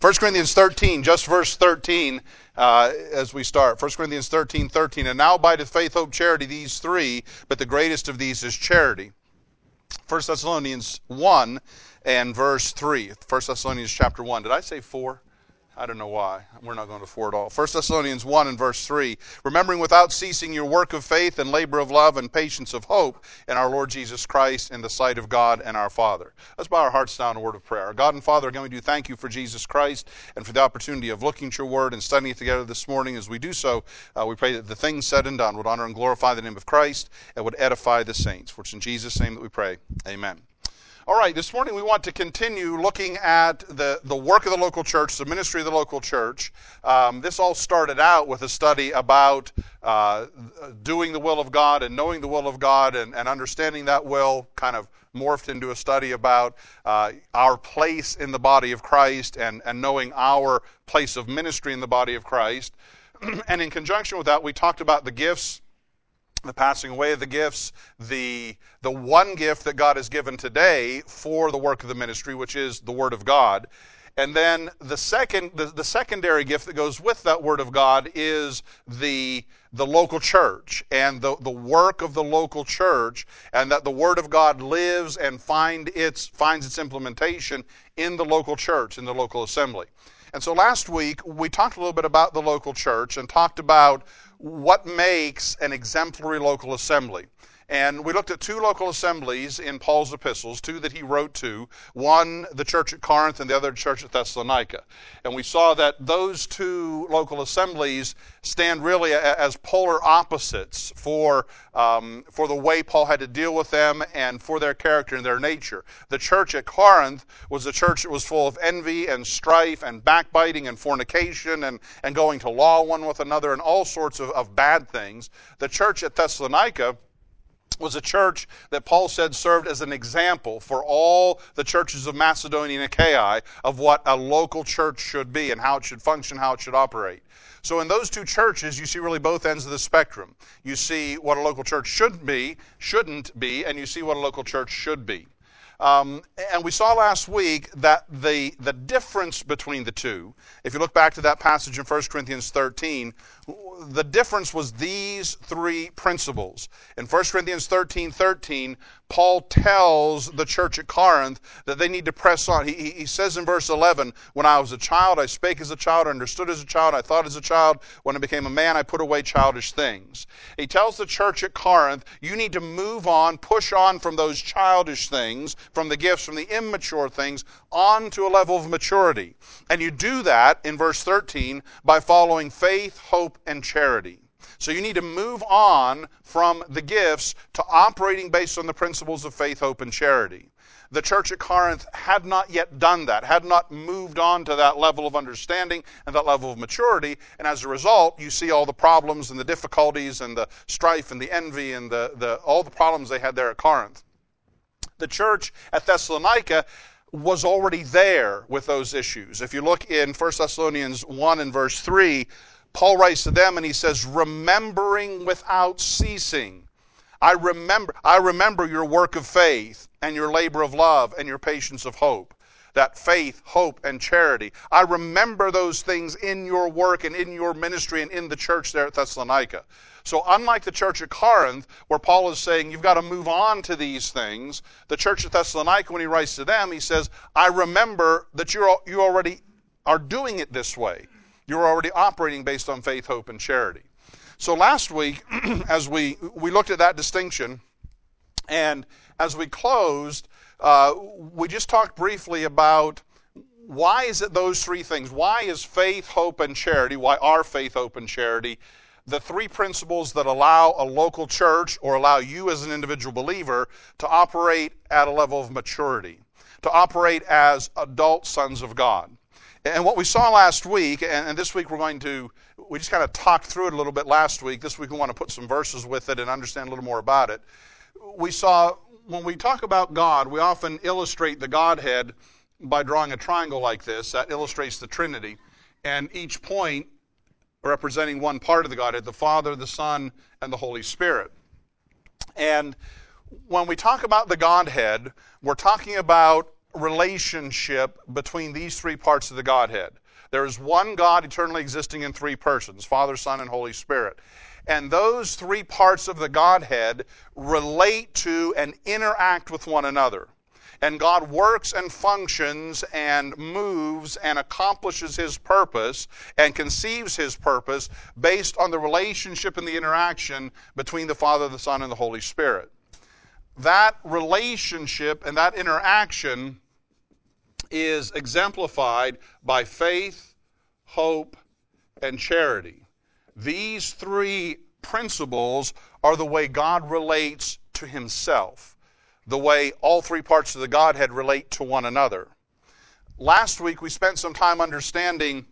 1 Corinthians 13, just verse 13 as we start. 1 Corinthians 13:13. And now abideth faith, hope, charity, these three, but the greatest of these is charity. 1 Thessalonians 1 and verse 3. 1 Thessalonians chapter 1. Did I say 4? I don't know why. We're not going to 4 at all. 1 Thessalonians 1 and verse 3. Remembering without ceasing your work of faith and labor of love and patience of hope in our Lord Jesus Christ in the sight of God and our Father. Let's bow our hearts down in a word of prayer. Our God and Father, again we do thank you for Jesus Christ and for the opportunity of looking at your word and studying it together this morning. As we do so, we pray that the things said and done would honor and glorify the name of Christ and would edify the saints. For it's in Jesus' name that we pray. Amen. All right, this morning we want to continue looking at the work of the local church, the ministry of the local church. This all started out with a study about doing the will of God and knowing the will of God and understanding that will, kind of morphed into a study about our place in the body of Christ and knowing our place of ministry in the body of Christ. And in conjunction with that, we talked about the gifts, the passing away of the gifts, the one gift that God has given today for the work of the ministry, which is the Word of God. And then the secondary gift that goes with that Word of God is the local church and the work of the local church, and that the Word of God lives and finds its implementation in the local church, in the local assembly. And so last week we talked a little bit about the local church and talked about what makes an exemplary local assembly. And we looked at 2 local assemblies in Paul's epistles, 2 that he wrote to, one the church at Corinth and the other church at Thessalonica. And we saw that those 2 local assemblies stand really as polar opposites for the way Paul had to deal with them and for their character and their nature. The church at Corinth was a church that was full of envy and strife and backbiting and fornication and going to law one with another and all sorts of bad things. The church at Thessalonica was a church that Paul said served as an example for all the churches of Macedonia and Achaia of what a local church should be and how it should function, how it should operate. So in those 2 churches, you see really both ends of the spectrum. You see what a local church shouldn't be, and you see what a local church should be. And we saw last week that the difference between the 2, if you look back to that passage in 1 Corinthians 13, the difference was these 3 principles. In 1 Corinthians 13:13, Paul tells the church at Corinth that they need to press on. He says in verse 11, when I was a child, I spake as a child, I understood as a child, I thought as a child. When I became a man, I put away childish things. He tells the church at Corinth, you need to move on, push on from those childish things, from the gifts, from the immature things, on to a level of maturity. And you do that, in verse 13, by following faith, hope, and charity. So you need to move on from the gifts to operating based on the principles of faith, hope, and charity. The church at Corinth had not yet done that, had not moved on to that level of understanding and that level of maturity, and as a result, you see all the problems and the difficulties and the strife and the envy and all the problems they had there at Corinth. The church at Thessalonica was already there with those issues. If you look in 1 Thessalonians 1 and verse 3, Paul writes to them and he says, remembering without ceasing. I remember your work of faith and your labor of love and your patience of hope. That faith, hope, and charity. I remember those things in your work and in your ministry and in the church there at Thessalonica. So unlike the church at Corinth, where Paul is saying you've got to move on to these things, the church at Thessalonica, when he writes to them, he says, I remember that you already are doing it this way. You're already operating based on faith, hope, and charity. So last week, as we looked at that distinction, and as we closed, we just talked briefly about why is it those 3 things? Why is faith, hope, and charity, why are faith, hope, and charity the 3 principles that allow a local church or allow you as an individual believer to operate at a level of maturity, to operate as adult sons of God? And what we saw last week, and this week we just kind of talked through it a little bit last week. This week we want to put some verses with it and understand a little more about it. We saw, when we talk about God, we often illustrate the Godhead by drawing a triangle like this. That illustrates the Trinity. And each point representing one part of the Godhead, the Father, the Son, and the Holy Spirit. And when we talk about the Godhead, we're talking about relationship between these three parts of the Godhead. There is one God eternally existing in three persons, Father, Son, and Holy Spirit. And those three parts of the Godhead relate to and interact with one another. And God works and functions and moves and accomplishes His purpose and conceives His purpose based on the relationship and the interaction between the Father, the Son, and the Holy Spirit. That relationship and that interaction is exemplified by faith, hope, and charity. These three principles are the way God relates to Himself, the way all three parts of the Godhead relate to one another. Last week we spent some time understanding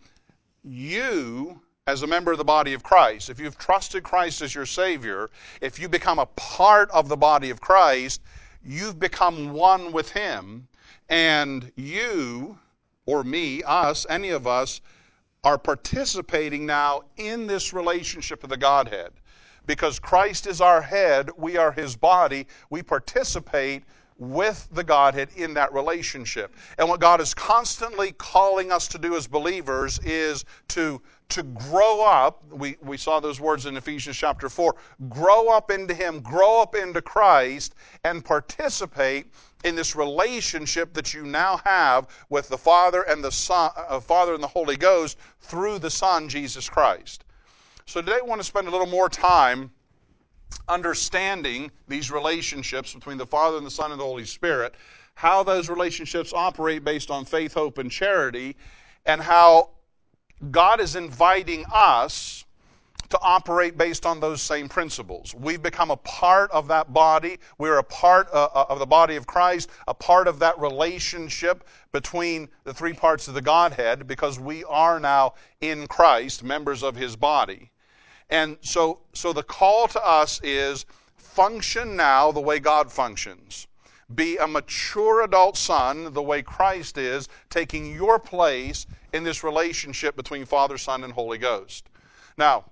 you as a member of the body of Christ. If you've trusted Christ as your Savior, if you become a part of the body of Christ, you've become one with Him. And you, or me, us, any of us, are participating now in this relationship of the Godhead. Because Christ is our head, we are His body, we participate with the Godhead in that relationship. And what God is constantly calling us to do as believers is to grow up. We saw those words in Ephesians chapter 4. Grow up into Him, grow up into Christ, and participate in this relationship that you now have with the Father and the Son, Father and the Holy Ghost through the Son, Jesus Christ. So today I want to spend a little more time understanding these relationships between the Father and the Son and the Holy Spirit, how those relationships operate based on faith, hope, and charity, and how God is inviting us to operate based on those same principles. We've become a part of that body. We're a part of the body of Christ, a part of that relationship between the three parts of the Godhead, because we are now in Christ, members of His body. And so the call to us is function now the way God functions. Be a mature adult son the way Christ is, taking your place in this relationship between Father, Son, and Holy Ghost. Now,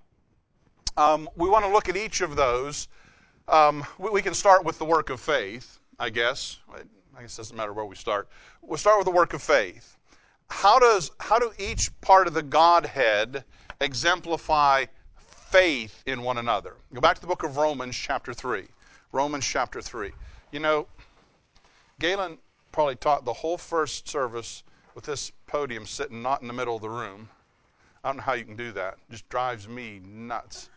we want to look at each of those. We can start with the work of faith, I guess. I guess it doesn't matter where we start. We'll start with the work of faith. How do each part of the Godhead exemplify faith in one another? Go back to the book of Romans chapter 3. Romans chapter 3. You know, Galen probably taught the whole first service with this podium sitting not in the middle of the room. I don't know how you can do that. It just drives me nuts.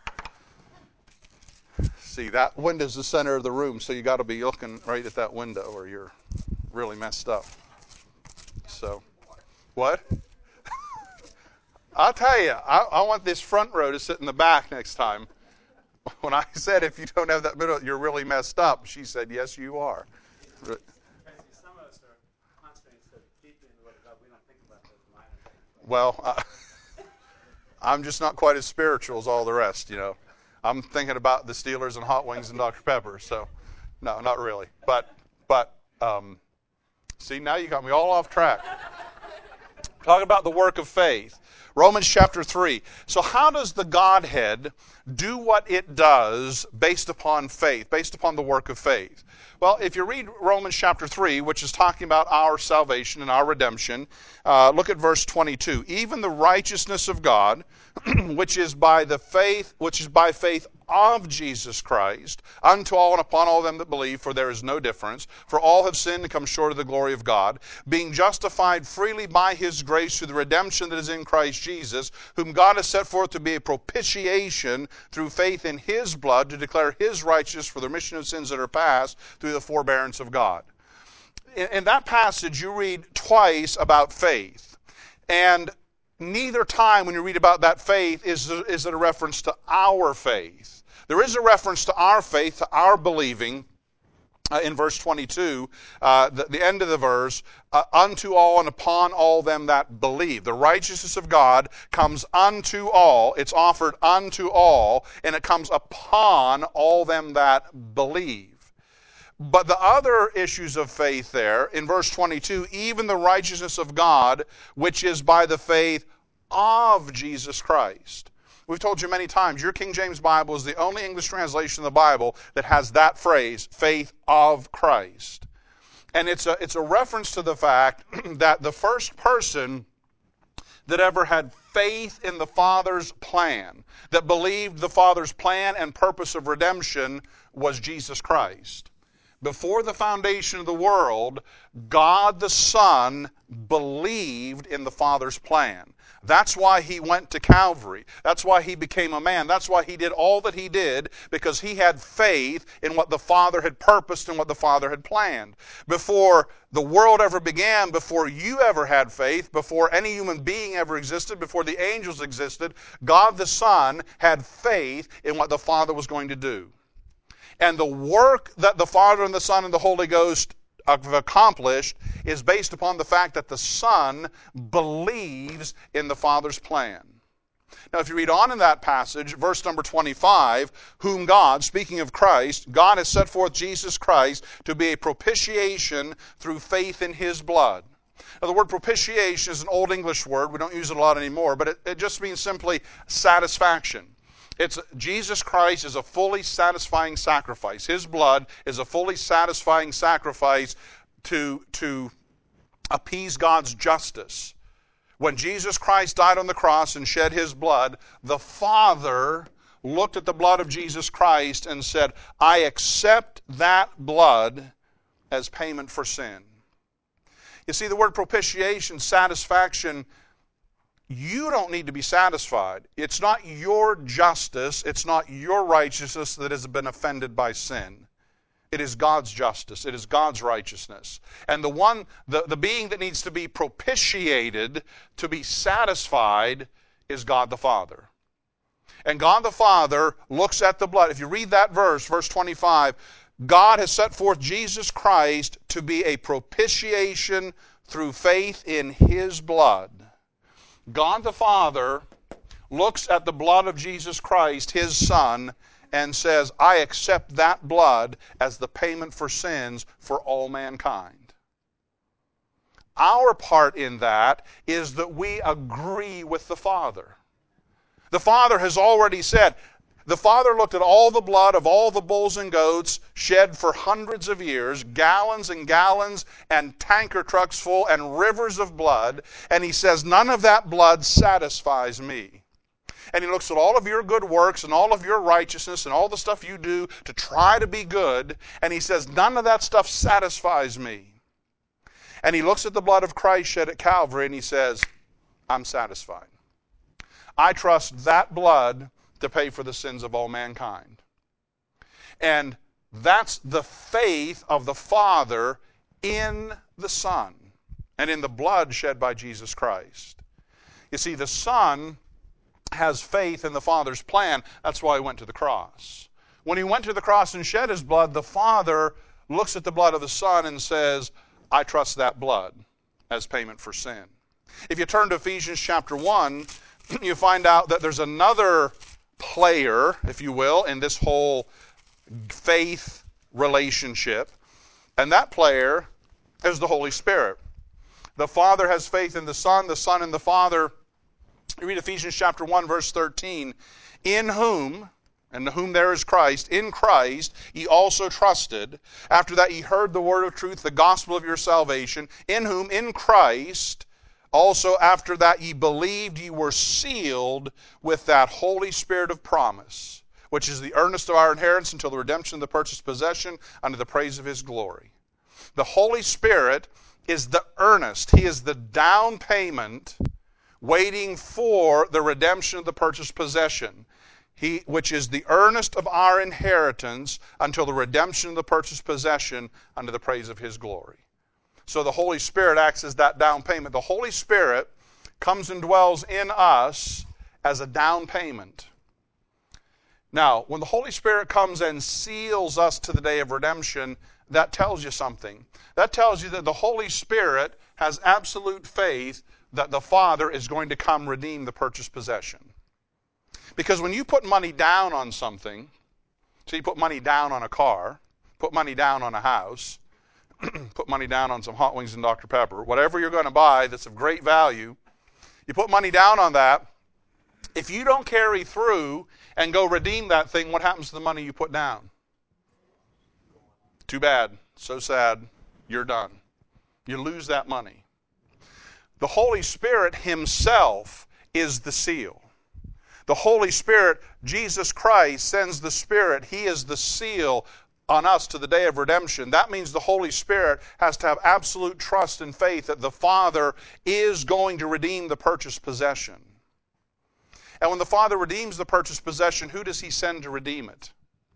See, that window's the center of the room, so you got to be looking right at that window or you're really messed up. So, what? I'll tell you, I want this front row to sit in the back next time. When I said if you don't have that middle, you're really messed up, she said, yes, you are. Some of us are constantly so deeply in the Word of God, we don't think about those minor things. Well, I'm just not quite as spiritual as all the rest, you know. I'm thinking about the Steelers and hot wings and Dr. Pepper, so no, not really. But see, now you got me all off track. Talking about the work of faith. Romans chapter 3. So how does the Godhead do what it does based upon faith, based upon the work of faith? Well, if you read Romans chapter 3, which is talking about our salvation and our redemption, look at verse 22. Even the righteousness of God, which is by faith of Jesus Christ, unto all and upon all them that believe, for there is no difference. For all have sinned and come short of the glory of God, being justified freely by His grace through the redemption that is in Christ Jesus, whom God has set forth to be a propitiation through faith in His blood, to declare His righteousness for the remission of sins that are past through the forbearance of God. In that passage, you read twice about faith. And neither time when you read about that faith is it a reference to our faith. There is a reference to our faith, to our believing, in verse 22, the end of the verse, unto all and upon all them that believe. The righteousness of God comes unto all, it's offered unto all, and it comes upon all them that believe. But the other issues of faith there, in verse 22, even the righteousness of God, which is by the faith of Jesus Christ. We've told you many times, your King James Bible is the only English translation of the Bible that has that phrase, faith of Christ. And it's a reference to the fact that the first person that ever had faith in the Father's plan, that believed the Father's plan and purpose of redemption, was Jesus Christ. Before the foundation of the world, God the Son believed in the Father's plan. That's why he went to Calvary. That's why he became a man. That's why he did all that he did, because he had faith in what the Father had purposed and what the Father had planned. Before the world ever began, before you ever had faith, before any human being ever existed, before the angels existed, God the Son had faith in what the Father was going to do. And the work that the Father and the Son and the Holy Ghost have accomplished is based upon the fact that the Son believes in the Father's plan. Now, if you read on in that passage, verse number 25, whom God, speaking of Christ, God has set forth Jesus Christ to be a propitiation through faith in his blood. Now, the word propitiation is an Old English word. We don't use it a lot anymore, but it just means simply satisfaction. Jesus Christ is a fully satisfying sacrifice. His blood is a fully satisfying sacrifice to appease God's justice. When Jesus Christ died on the cross and shed his blood, the Father looked at the blood of Jesus Christ and said, I accept that blood as payment for sin. You see, the word propitiation, satisfaction, you don't need to be satisfied. It's not your justice, it's not your righteousness that has been offended by sin. It is God's justice. It is God's righteousness. And the being that needs to be propitiated, to be satisfied, is God the Father. And God the Father looks at the blood. If you read that verse 25, God has set forth Jesus Christ to be a propitiation through faith in his blood. God the Father looks at the blood of Jesus Christ, his Son, and says, I accept that blood as the payment for sins for all mankind. Our part in that is that we agree with the Father. The Father has already said, the Father looked at all the blood of all the bulls and goats shed for hundreds of years, gallons and gallons and tanker trucks full and rivers of blood, and he says, none of that blood satisfies me. And he looks at all of your good works and all of your righteousness and all the stuff you do to try to be good, and he says, none of that stuff satisfies me. And he looks at the blood of Christ shed at Calvary and he says, I'm satisfied. I trust that blood to pay for the sins of all mankind. And that's the faith of the Father in the Son and in the blood shed by Jesus Christ. You see, the Son has faith in the Father's plan. That's why he went to the cross. When he went to the cross and shed his blood, the Father looks at the blood of the Son and says, I trust that blood as payment for sin. If you turn to Ephesians chapter 1, you find out that there's another player, if you will, in this whole faith relationship. And that player is the Holy Spirit. The Father has faith in the Son in the Father. You read Ephesians chapter 1, verse 13. In whom, and whom there is Christ, in Christ ye also trusted, after that ye heard the word of truth, the gospel of your salvation, in whom, in Christ, also after that ye believed, ye were sealed with that Holy Spirit of promise, which is the earnest of our inheritance until the redemption of the purchased possession unto the praise of his glory. The Holy Spirit is the earnest. He is the down payment waiting for the redemption of the purchased possession, which is the earnest of our inheritance until the redemption of the purchased possession unto the praise of his glory. So the Holy Spirit acts as that down payment. The Holy Spirit comes and dwells in us as a down payment. Now, when the Holy Spirit comes and seals us to the day of redemption, that tells you something. That tells you that the Holy Spirit has absolute faith that the Father is going to come redeem the purchased possession. Because when you put money down on something, so you put money down on a car, put money down on a house, put money down on some hot wings and Dr. Pepper, whatever you're going to buy that's of great value, you put money down on that. If you don't carry through and go redeem that thing, what happens to the money you put down? Too bad. So sad. you're done. You lose that money. The Holy Spirit himself is the seal. The Holy Spirit, Jesus Christ, sends the Spirit. He is the seal on us to the day of redemption. That means the Holy Spirit has to have absolute trust and faith that the Father is going to redeem the purchased possession. And when the Father redeems the purchased possession, who does He send to redeem it?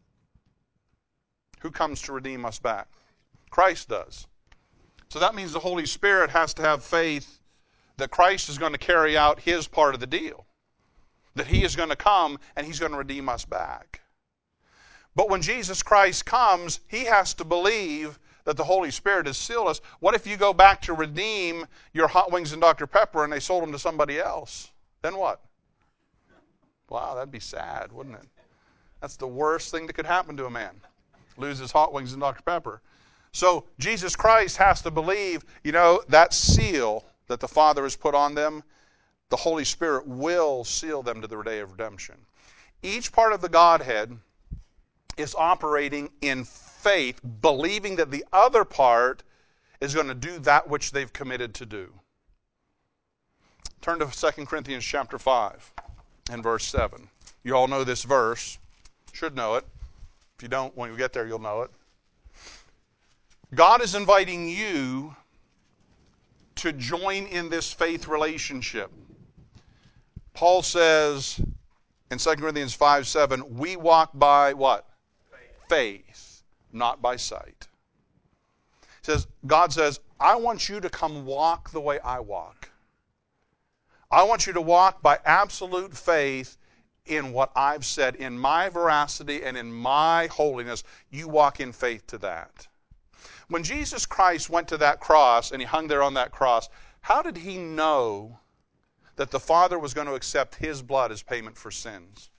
Who comes to redeem us back? Christ does. So that means the Holy Spirit has to have faith that Christ is going to carry out His part of the deal. That He is going to come and He's going to redeem us back. But when Jesus Christ comes, He has to believe that the Holy Spirit has sealed us. What if you go back to redeem your hot wings and Dr. Pepper and they sold them to somebody else? Then what? Wow, that'd be sad, wouldn't it? That's the worst thing that could happen to a man. Lose his hot wings and Dr. Pepper. So Jesus Christ has to believe, that seal that the Father has put on them, the Holy Spirit will seal them to the day of redemption. Each part of the Godhead is operating in faith, believing that the other part is going to do that which they've committed to do. Turn to 2 Corinthians chapter 5 and verse 7. You all know this verse. Should know it. If you don't, when you get there, you'll know it. God is inviting you to join in this faith relationship. Paul says in 2 Corinthians 5:7, we walk by what? Faith, not by sight. God says, I want you to come walk the way I walk. I want you to walk by absolute faith in what I've said, in my veracity and in my holiness. You walk in faith to that. When Jesus Christ went to that cross and He hung there on that cross, how did He know that the Father was going to accept His blood as payment for sins?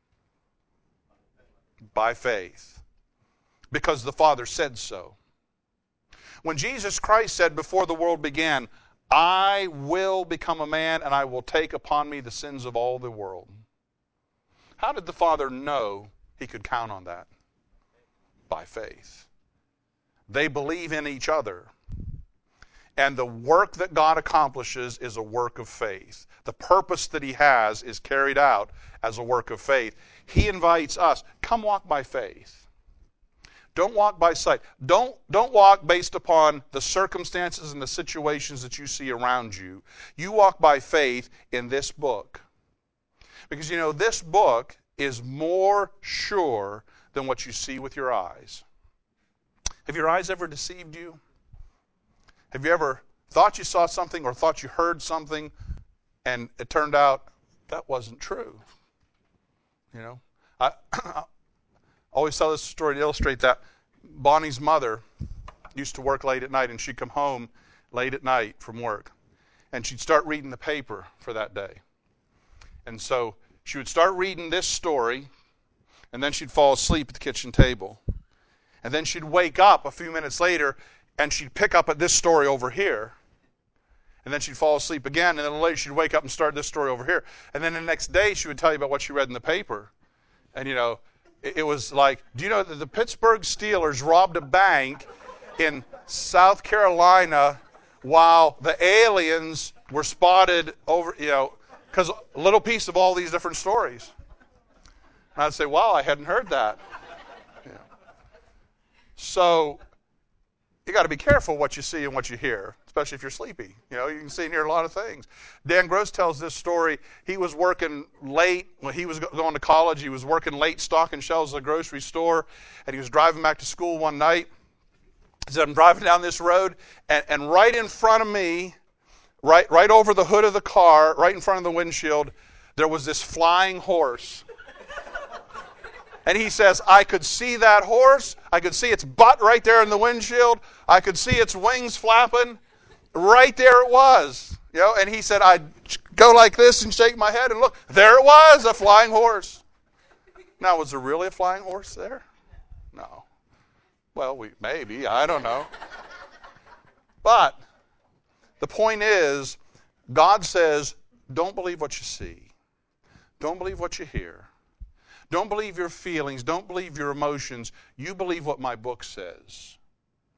By faith. Because the Father said so. When Jesus Christ said before the world began, I will become a man and I will take upon me the sins of all the world. How did the Father know He could count on that? By faith. They believe in each other. And the work that God accomplishes is a work of faith. The purpose that He has is carried out as a work of faith. He invites us, come walk by faith. Don't walk by sight. Don't walk based upon the circumstances and the situations that you see around you. You walk by faith in this book. Because this book is more sure than what you see with your eyes. Have your eyes ever deceived you? Have you ever thought you saw something or thought you heard something and it turned out that wasn't true? I always tell this story to illustrate that. Bonnie's mother used to work late at night, and she'd come home late at night from work, and she'd start reading the paper for that day. And so she would start reading this story, and then she'd fall asleep at the kitchen table. And then she'd wake up a few minutes later, and she'd pick up at this story over here. And then she'd fall asleep again, and then later she'd wake up and start this story over here. And then the next day she would tell you about what she read in the paper. And it was like, do you know that the Pittsburgh Steelers robbed a bank in South Carolina while the aliens were spotted over, because a little piece of all these different stories. And I'd say, wow, I hadn't heard that. So you got to be careful what you see and what you hear, especially if you're sleepy. You can see and hear a lot of things. Dan Gross tells this story. He was working late when he was going to college. He was working late stocking shelves at a grocery store, and he was driving back to school one night. He said, I'm driving down this road, and right in front of me, right over the hood of the car, right in front of the windshield, there was this flying horse. And he says, I could see that horse. I could see its butt right there in the windshield. I could see its wings flapping. Right there it was. And he said, I'd go like this and shake my head and look. There it was, a flying horse. Now, was there really a flying horse there? No. Well, maybe. I don't know. But the point is, God says, don't believe what you see. Don't believe what you hear. Don't believe your feelings. Don't believe your emotions. You believe what my book says.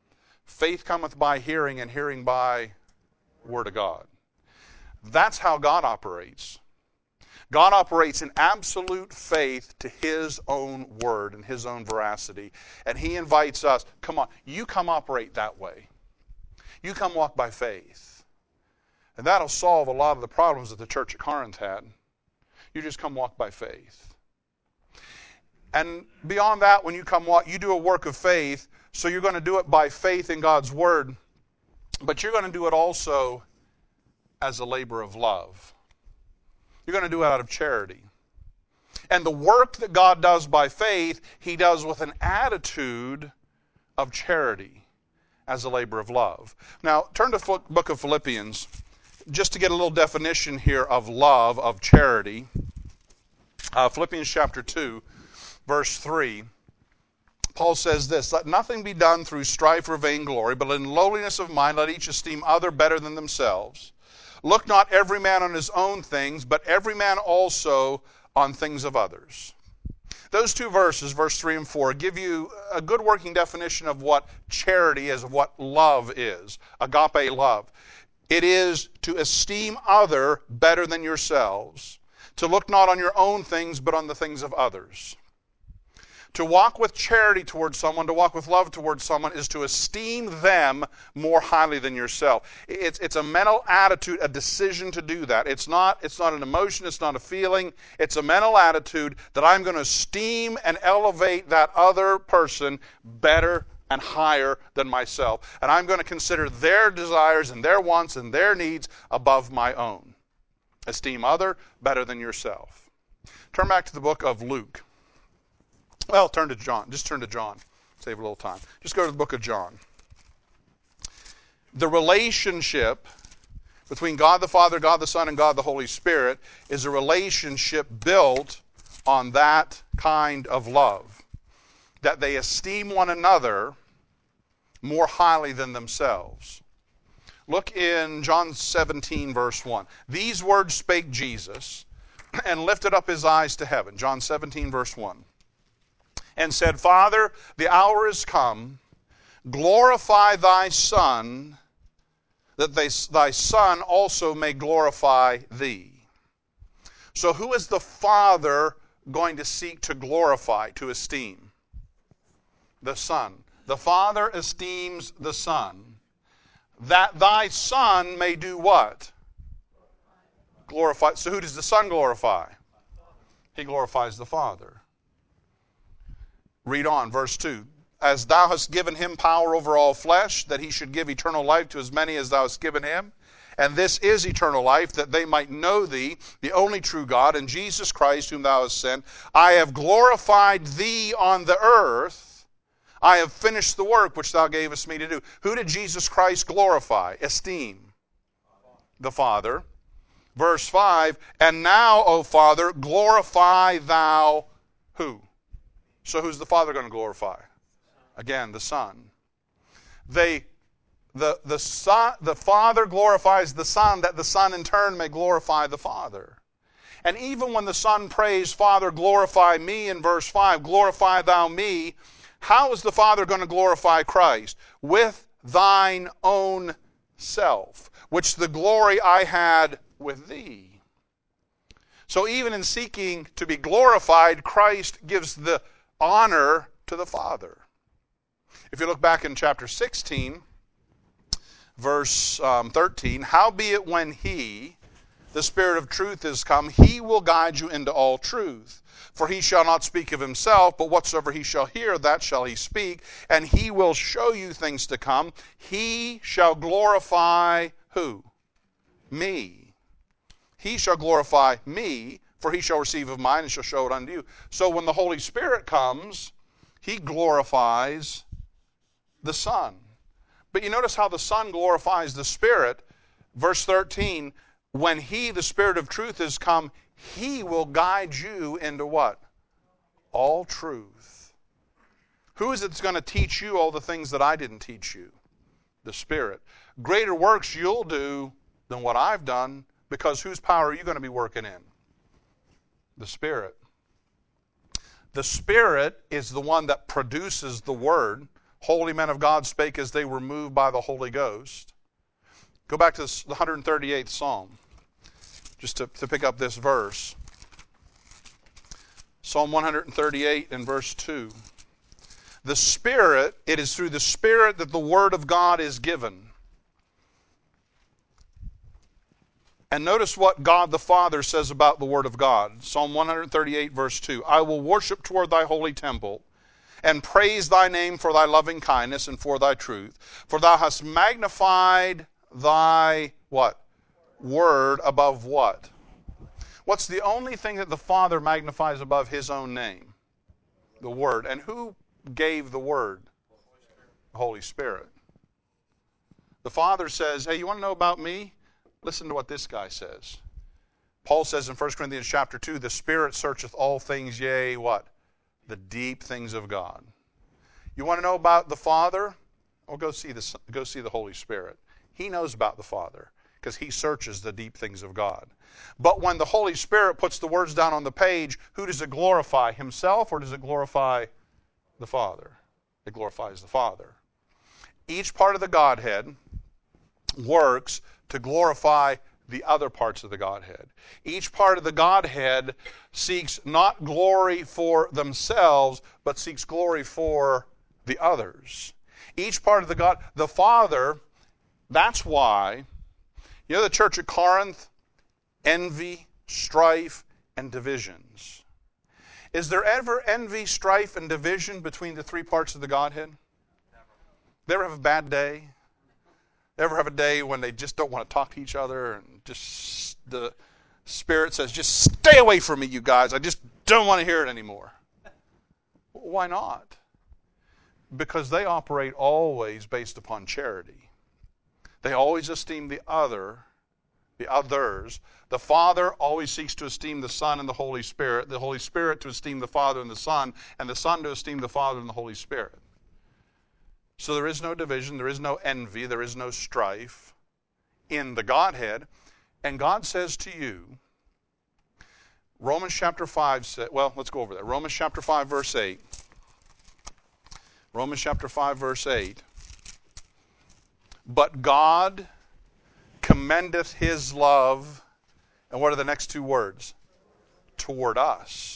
Faith cometh by hearing, and hearing by Word of God. That's how God operates. God operates in absolute faith to His own word and His own veracity. And He invites us, come on, you come operate that way. You come walk by faith. And that'll solve a lot of the problems that the church at Corinth had. You just come walk by faith. And beyond that, when you come walk, you do a work of faith. So you're going to do it by faith in God's word. But you're going to do it also as a labor of love. You're going to do it out of charity. And the work that God does by faith, He does with an attitude of charity as a labor of love. Now, turn to the book of Philippians, just to get a little definition here of love, of charity. Philippians chapter 2, verse 3. Paul says this, let nothing be done through strife or vainglory, but in lowliness of mind let each esteem other better than themselves. Look not every man on his own things, but every man also on things of others. Those two verses, verse 3 and 4, give you a good working definition of what charity is, of what love is, agape love. It is to esteem other better than yourselves, to look not on your own things, but on the things of others. To walk with charity towards someone, to walk with love towards someone, is to esteem them more highly than yourself. It's a mental attitude, a decision to do that. It's not an emotion, it's not a feeling. It's a mental attitude that I'm going to esteem and elevate that other person better and higher than myself. And I'm going to consider their desires and their wants and their needs above my own. Esteem other better than yourself. Turn back to the book of Luke. Well, turn to John. Just turn to John. Save a little time. Just go to the book of John. The relationship between God the Father, God the Son, and God the Holy Spirit is a relationship built on that kind of love. That they esteem one another more highly than themselves. Look in John 17, verse 1. These words spake Jesus, and lifted up his eyes to heaven. John 17, verse 1. And said, Father, the hour is come, glorify thy Son, that thy Son also may glorify thee. So who is the Father going to seek to glorify, to esteem? The Son. The Father esteems the Son, that thy Son may do what? Glorify. So who does the Son glorify? He glorifies the Father. Read on, verse 2. As thou hast given him power over all flesh, that he should give eternal life to as many as thou hast given him. And this is eternal life, that they might know thee, the only true God, and Jesus Christ, whom thou hast sent. I have glorified thee on the earth. I have finished the work which thou gavest me to do. Who did Jesus Christ glorify? Esteem. The Father. Verse 5. And now, O Father, glorify thou who? So who's the Father going to glorify? Again, the Son. The Father glorifies the Son, that the Son in turn may glorify the Father. And even when the Son prays, Father, glorify me, in verse 5, glorify thou me, how is the Father going to glorify Christ? With thine own self, which the glory I had with thee. So even in seeking to be glorified, Christ gives the honor to the Father. If you look back in chapter 16, verse 13, howbeit when he, the Spirit of truth, is come, he will guide you into all truth. For he shall not speak of himself, but whatsoever he shall hear, that shall he speak. And he will show you things to come. He shall glorify who? Me. He shall glorify me, for he shall receive of mine and shall show it unto you. So when the Holy Spirit comes, he glorifies the Son. But you notice how the Son glorifies the Spirit. Verse 13, when he, the Spirit of truth, is come, he will guide you into what? All truth. Who is it that's going to teach you all the things that I didn't teach you? The Spirit. Greater works you'll do than what I've done, because whose power are you going to be working in? The Spirit. The Spirit is the one that produces the Word. Holy men of God spake as they were moved by the Holy Ghost. Go back to the 138th Psalm, just to pick up this verse. Psalm 138 and verse 2. The Spirit, it is through the Spirit that the Word of God is given. And notice what God the Father says about the Word of God. Psalm 138 verse 2. I will worship toward thy holy temple, and praise thy name for thy loving kindness and for thy truth. For thou hast magnified thy, what? Word above what? What's the only thing that the Father magnifies above His own name? The Word. And who gave the Word? The Holy Spirit. The Father says, hey, you want to know about me? Listen to what this guy says. Paul says in 1 Corinthians chapter 2, the Spirit searcheth all things, yea, what? The deep things of God. You want to know about the Father? Well, go see the Holy Spirit. He knows about the Father because He searches the deep things of God. But when the Holy Spirit puts the words down on the page, who does it glorify? Himself, or does it glorify the Father? It glorifies the Father. Each part of the Godhead works to glorify the other parts of the Godhead. Each part of the Godhead seeks not glory for themselves, but seeks glory for the others. Each part of the Father, that's why, you know the church at Corinth, envy, strife, and divisions. Is there ever envy, strife, and division between the three parts of the Godhead? Never. They ever have a bad day? Ever have a day when they just don't want to talk to each other and just the Spirit says, just stay away from me, you guys. I just don't want to hear it anymore. Why not? Because they operate always based upon charity. They always esteem the others. The Father always seeks to esteem the Son and the Holy Spirit to esteem the Father and the Son to esteem the Father and the Holy Spirit. So there is no division, there is no envy, there is no strife in the Godhead. And God says to you, Romans chapter 5 says, well, let's go over that. Romans chapter 5 verse 8. Romans chapter 5 verse 8. But God commendeth His love, and what are the next two words? Toward us.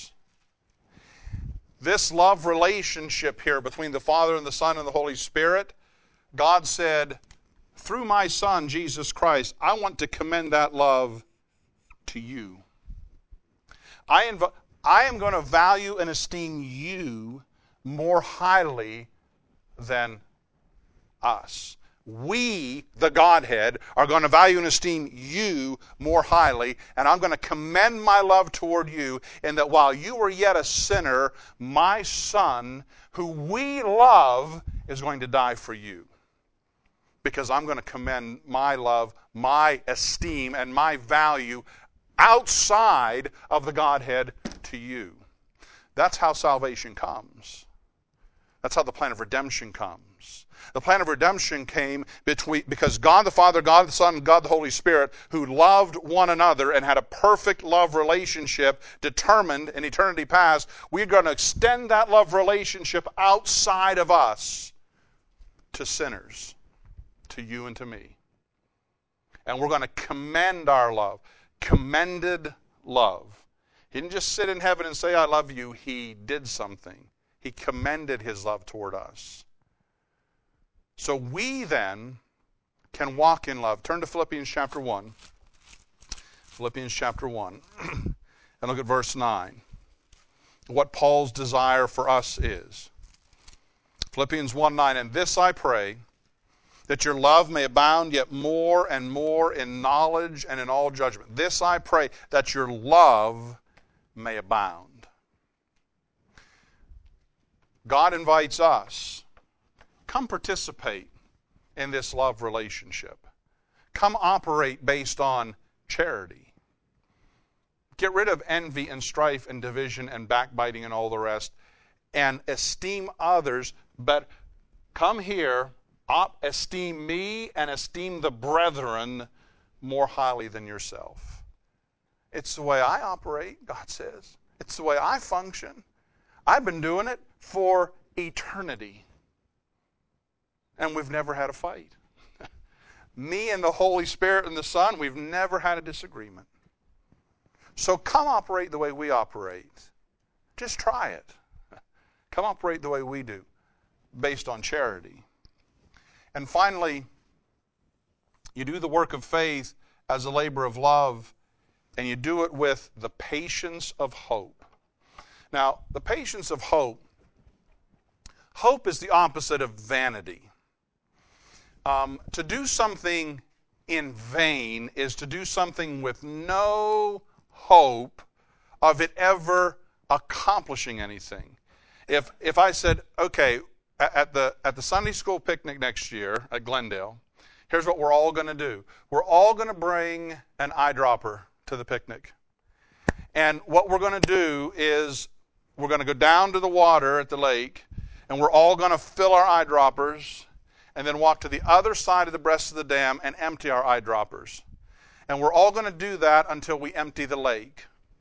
This love relationship here between the Father and the Son and the Holy Spirit, God said, through my Son, Jesus Christ, I want to commend that love to you. I am going to value and esteem you more highly than us. We, the Godhead, are going to value and esteem you more highly, and I'm going to commend my love toward you in that while you were yet a sinner, my Son, who we love, is going to die for you. Because I'm going to commend my love, my esteem, and my value outside of the Godhead to you. That's how salvation comes. That's how the plan of redemption comes. The plan of redemption came because God the Father, God the Son, and God the Holy Spirit, who loved one another and had a perfect love relationship determined in eternity past, we're going to extend that love relationship outside of us to sinners, to you and to me. And we're going to commend our love. Commended love. He didn't just sit in heaven and say, I love you. He did something. He commended His love toward us. So we then can walk in love. Turn to Philippians chapter 1. Philippians chapter 1. And look at verse 9. What Paul's desire for us is. Philippians 1:9. And this I pray, that your love may abound yet more and more in knowledge and in all judgment. This I pray, that your love may abound. God invites us. Come participate in this love relationship. Come operate based on charity. Get rid of envy and strife and division and backbiting and all the rest, and esteem others, but come here, esteem me and esteem the brethren more highly than yourself. It's the way I operate, God says. It's the way I function. I've been doing it for eternity. And we've never had a fight. Me and the Holy Spirit and the Son, we've never had a disagreement. So come operate the way we operate. Just try it. Come operate the way we do, based on charity. And finally, you do the work of faith as a labor of love, and you do it with the patience of hope. Now, the patience of hope, hope is the opposite of vanity. To do something in vain is to do something with no hope of it ever accomplishing anything. If I said, okay, at the Sunday school picnic next year at Glendale, here's what we're all going to do. We're all going to bring an eyedropper to the picnic. And what we're going to do is we're going to go down to the water at the lake, and we're all going to fill our eyedroppers and then walk to the other side of the breast of the dam and empty our eyedroppers. And we're all going to do that until we empty the lake.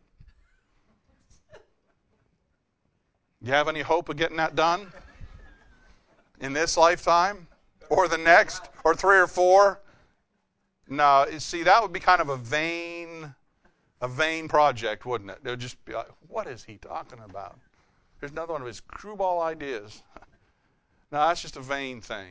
You have any hope of getting that done? In this lifetime? Or the next? Or 3 or 4? No, see, that would be kind of a vain project, wouldn't it? It would just be like, what is he talking about? There's another one of his screwball ideas. No, that's just a vain thing.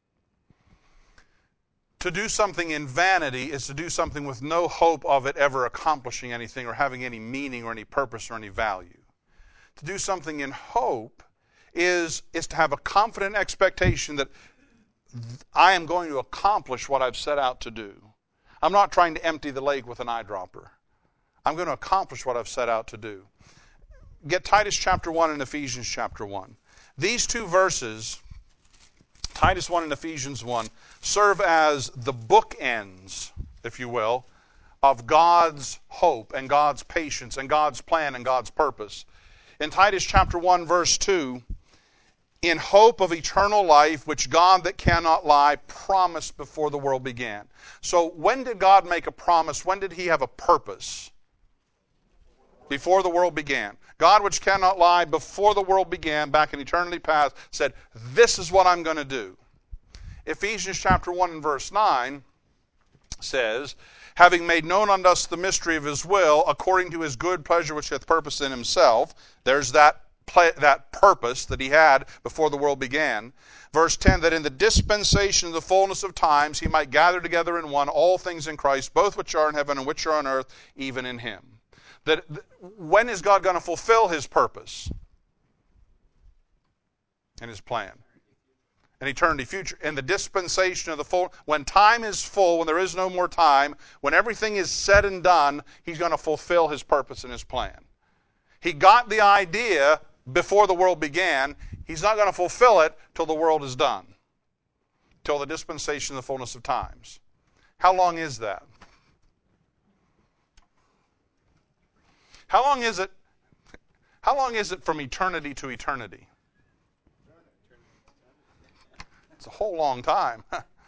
To do something in vanity is to do something with no hope of it ever accomplishing anything or having any meaning or any purpose or any value. To do something in hope is to have a confident expectation that I am going to accomplish what I've set out to do. I'm not trying to empty the lake with an eyedropper. I'm going to accomplish what I've set out to do. Get Titus chapter 1 and Ephesians chapter 1. These two verses, Titus 1 and Ephesians 1, serve as the bookends, if you will, of God's hope and God's patience and God's plan and God's purpose. In Titus chapter 1, verse 2, in hope of eternal life, which God that cannot lie promised before the world began. So when did God make a promise? When did he have a purpose? Before the world began. God, which cannot lie, before the world began, back in eternity past, said, this is what I'm going to do. Ephesians chapter 1 and verse 9 says, having made known unto us the mystery of his will, according to his good pleasure which hath purposed in himself. There's that purpose that he had before the world began. Verse 10, that in the dispensation of the fullness of times he might gather together in one all things in Christ, both which are in heaven and which are on earth, even in him. That when is God going to fulfill his purpose and his plan? An eternity future. In the dispensation of the full, when time is full, when there is no more time, when everything is said and done, he's going to fulfill his purpose and his plan. He got the idea before the world began. He's not going to fulfill it till the world is done. Till the dispensation of the fullness of times. How long is that? How long is it? How long is it from eternity to eternity? It's a whole long time.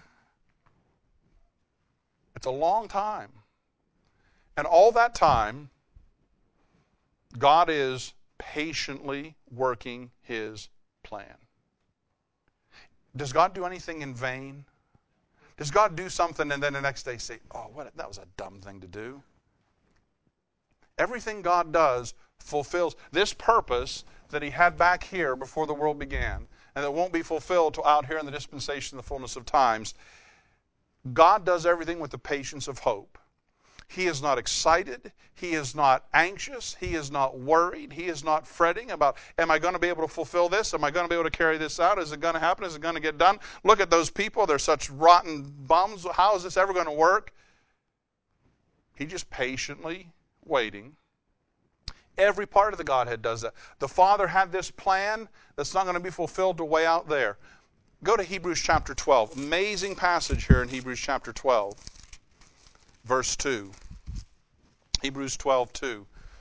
It's a long time. And all that time, God is patiently working his plan. Does God do anything in vain? Does God do something and then the next day say, oh, that was a dumb thing to do? Everything God does fulfills this purpose that he had back here before the world began, and that won't be fulfilled till out here in the dispensation of the fullness of times. God does everything with the patience of hope. He is not excited. He is not anxious. He is not worried. He is not fretting about, am I going to be able to fulfill this? Am I going to be able to carry this out? Is it going to happen? Is it going to get done? Look at those people. They're such rotten bums. How is this ever going to work? He just patiently waiting. Every part of the Godhead does that. The Father had this plan that's not going to be fulfilled till way out there. Go to Hebrews chapter 12. Amazing passage here in Hebrews chapter 12. Verse 2. Hebrews 12:2.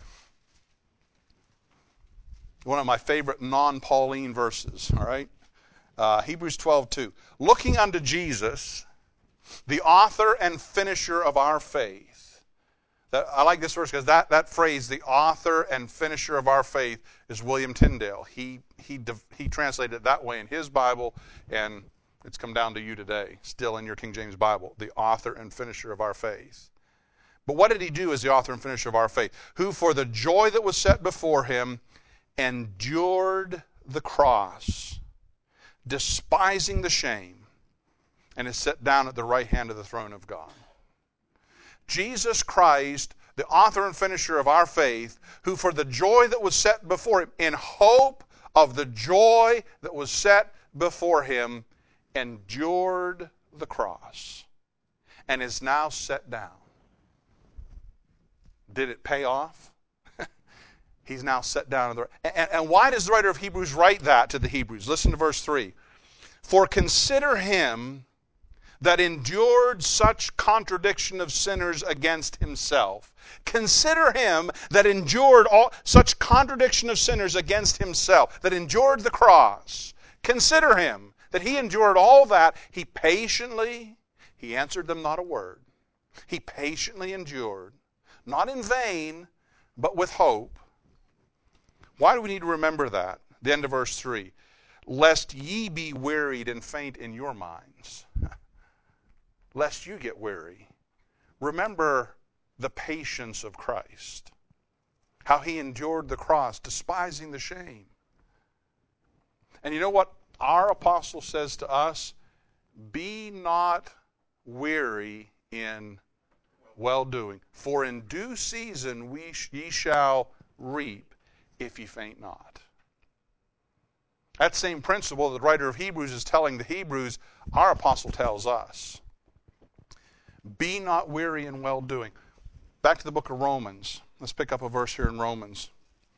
One of my favorite non-Pauline verses, all right? Hebrews 12:2. Looking unto Jesus, the author and finisher of our faith. I like this verse because that phrase, the author and finisher of our faith, is William Tyndale. He translated it that way in his Bible, and It's come down to you today, still in your King James Bible, the author and finisher of our faith. But what did he do as the author and finisher of our faith? Who for the joy that was set before him endured the cross, despising the shame, and is set down at the right hand of the throne of God. Jesus Christ, the author and finisher of our faith, who for the joy that was set before him, in hope of the joy that was set before him, endured the cross and is now set down. Did it pay off? He's now set down. And why does the writer of Hebrews write that to the Hebrews? Listen to verse 3. For consider him that endured such contradiction of sinners against himself. Consider him that endured such contradiction of sinners against himself, that endured the cross. Consider him that he endured all that. He answered them not a word. He patiently endured, not in vain, but with hope. Why do we need to remember that? The end of verse 3. Lest ye be wearied and faint in your minds. Lest you get weary. Remember the patience of Christ. How he endured the cross, despising the shame. And you know what our apostle says to us? Be not weary in well-doing. For in due season ye shall reap, if ye faint not. That same principle that the writer of Hebrews is telling the Hebrews, our apostle tells us. Be not weary in well-doing. Back to the book of Romans. Let's pick up a verse here in Romans.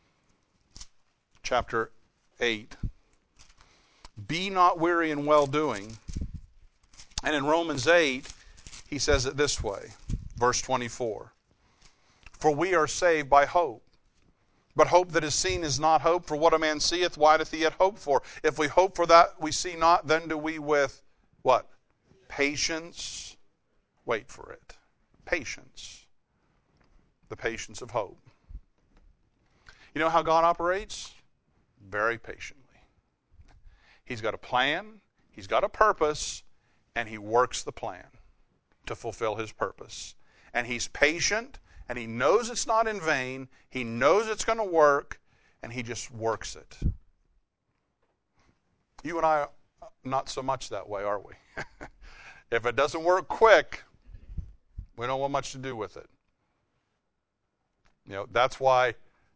Chapter 8. Be not weary in well-doing. And in Romans 8, he says it this way. Verse 24. For we are saved by hope. But hope that is seen is not hope. For what a man seeth, why doth he yet hope for? If we hope for that we see not, then do we with what? Patience wait for it. Patience. The patience of hope. You know how God operates? Very patiently. He's got a plan, he's got a purpose, and he works the plan to fulfill his purpose. And he's patient, and he knows it's not in vain, he knows it's going to work, and he just works it. You and I are not so much that way, are we? If it doesn't work quick, we don't want much to do with it. You know, that's why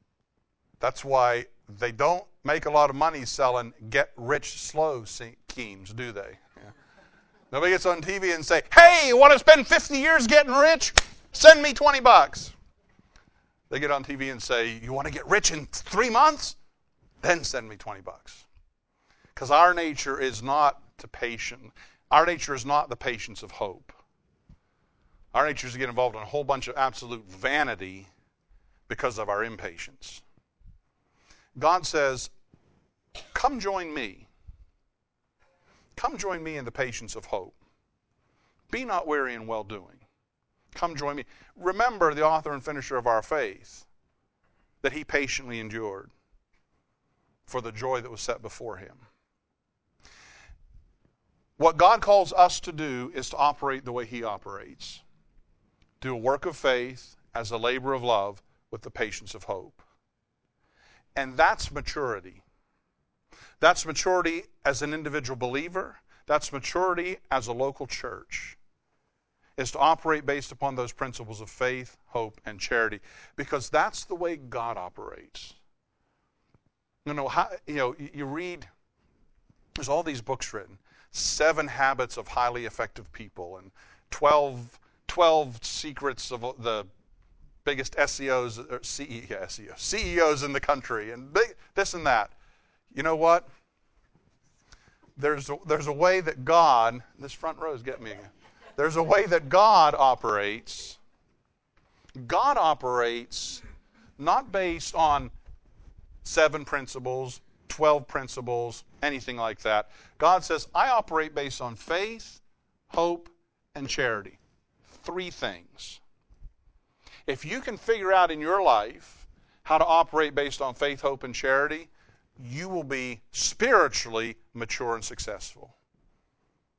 they don't make a lot of money selling get-rich slow schemes, do they? Yeah. Nobody gets on TV and say, hey, you want to spend 50 years getting rich? Send me $20. They get on TV and say, you want to get rich in 3 months? Then send me $20. Because our nature is not to patient. Our nature is not the patience of hope. Our nature is to get involved in a whole bunch of absolute vanity because of our impatience. God says, come join me. Come join me in the patience of hope. Be not weary in well-doing. Come join me. Remember the author and finisher of our faith, that he patiently endured for the joy that was set before him. What God calls us to do is to operate the way he operates. Do a work of faith as a labor of love with the patience of hope. And that's maturity. That's maturity as an individual believer. That's maturity as a local church. Is to operate based upon those principles of faith, hope, and charity. Because that's the way God operates. You read, there's all these books written. 7 Habits of Highly Effective People and 12 secrets of the biggest CEOs in the country, and this and that. You know what? There's a way that God, this front row is getting me again. There's a way that God operates. God operates not based on 7 principles, 12 principles, anything like that. God says, I operate based on faith, hope, and charity. 3 things. If you can figure out in your life how to operate based on faith, hope, and charity, you will be spiritually mature and successful.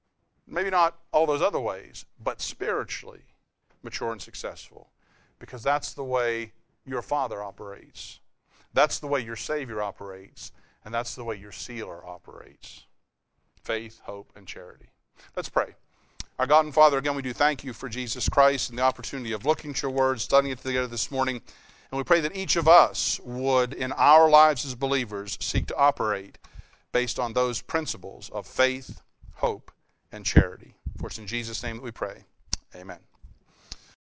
Maybe not all those other ways, but spiritually mature and successful. Because that's the way your Father operates. That's the way your Savior operates. And that's the way your sealer operates. Faith, hope, and charity. Let's pray. Our God and Father, again, we do thank you for Jesus Christ and the opportunity of looking at your word, studying it together this morning. And we pray that each of us would, in our lives as believers, seek to operate based on those principles of faith, hope, and charity. For it's in Jesus' name that we pray. Amen.